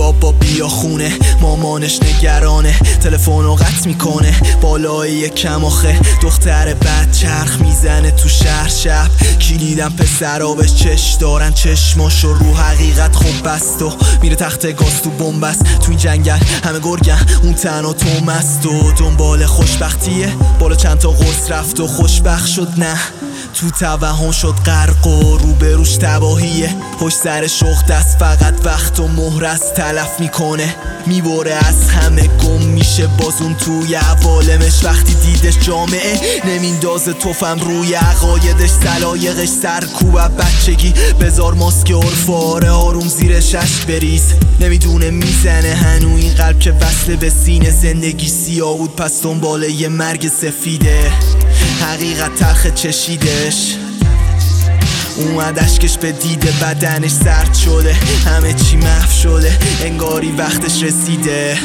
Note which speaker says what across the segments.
Speaker 1: بابا بیا خونه، مامانش نگرانه، تلفنو قطع میکنه بالای کم آخه. دختر بد چرخ میزنه تو شهر شب، کلیدم پسرا بهش چش دارن، چشماشو رو حقیقت خوب بست و میره تحت گاز تو بنبست. تو این جنگل همه گرگن، اون تنها تو مست و دنبال خوشبختیه. بالا چند تا قرص رفت و خوشبخت شد، نه تو توهم شد غرق و روبروش تباهیه. پشت سر شوخ دست فقط وقت و مهر از تلف میکنه، میبره از همه گم میشه باز اون توی عوالمش. وقتی دیدش جامعه نمیندازه توفم روی عقایدش، سلایقش سرکوب بچگی بذار ماسک عرفاره آروم زیرش اشک بریز. نمیدونه میزنه هنو این قلب که وصله به سینه، زندگی سیاه بود پس دنباله یه مرگ سفیده. حقیقت تلخ چشیدش، اومد اشکش به دیده، بدنش سرد شده، همه چی محو شده، انگاری وقتش رسیده.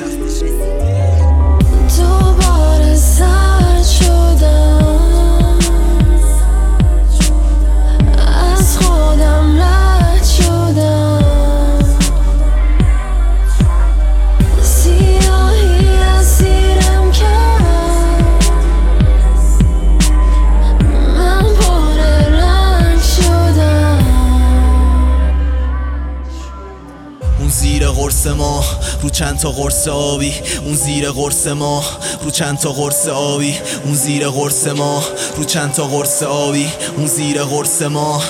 Speaker 2: دوباره سرد شدم، از خودم رد شدم، سیاهی اسیرم کرد، من پر رنج شدم.
Speaker 1: اون زیر قرص ما رو چند تا قرص آبی، اون زیر قرص ما رو چند تا قرص آبی، اون زیر قرص ما رو چند تا قرص آبی، اون زیر قرص ما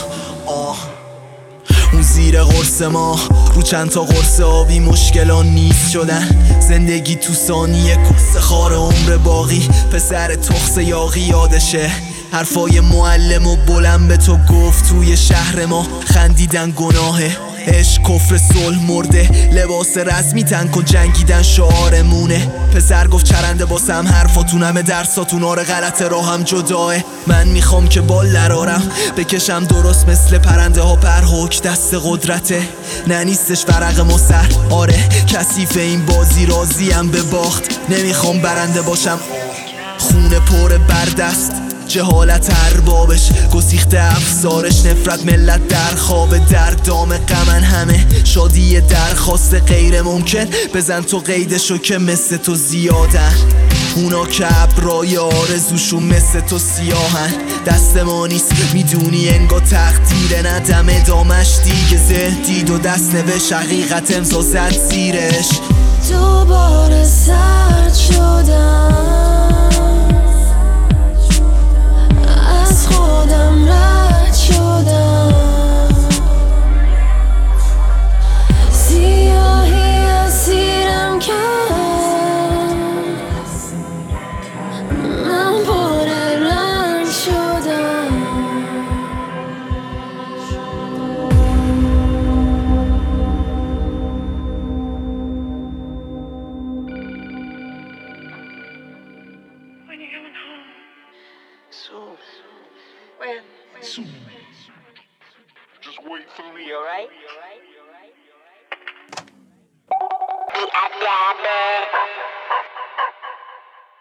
Speaker 1: اون زیر قرص ما رو چند تا قرص آبی. مشکلان نیست شدن، زندگی تو ثانیه کس خار عمر باقی. پسر تخس یاقی یادشه حرفای معلم و بلند به تو گفت توی شهر ما خندیدن گناهه. عشق کفر صلح مرده، لباس رسمی تن کن جنگیدن شعارمونه. پسر گفت چرنده باسم حرفاتون همه درساتون آره غلط راهم جداه. من میخوام که بال درارم بکشم درست مثل پرنده ها پر حک دست قدرته. نه نیستش فرق ما سر آره کثیف این بازی راضیم به باخت. نمیخوام برنده باشم خونه پر بردست، جهالت اربابش گسیخته افسارش، نفرت ملت در خواب در دام غمن همه شادی درخواست غیر ممکن. بزن تو قیدشو که مثل تو زیادن، اونا که ابرای آرزوشون مثل تو سیاهن. دست ما نیست میدونی انگار تقدیر ندم ادامش دیگه ذهن دید و دست نوشت حقیقت امضا زد زیرش.
Speaker 2: دوباره سرد شدم، از خودم رد شدم، سیاهی اسیرم کرد، من پر رنج شدم.
Speaker 3: When you're coming home? Soon. When? Soon. Just wait for me, alright?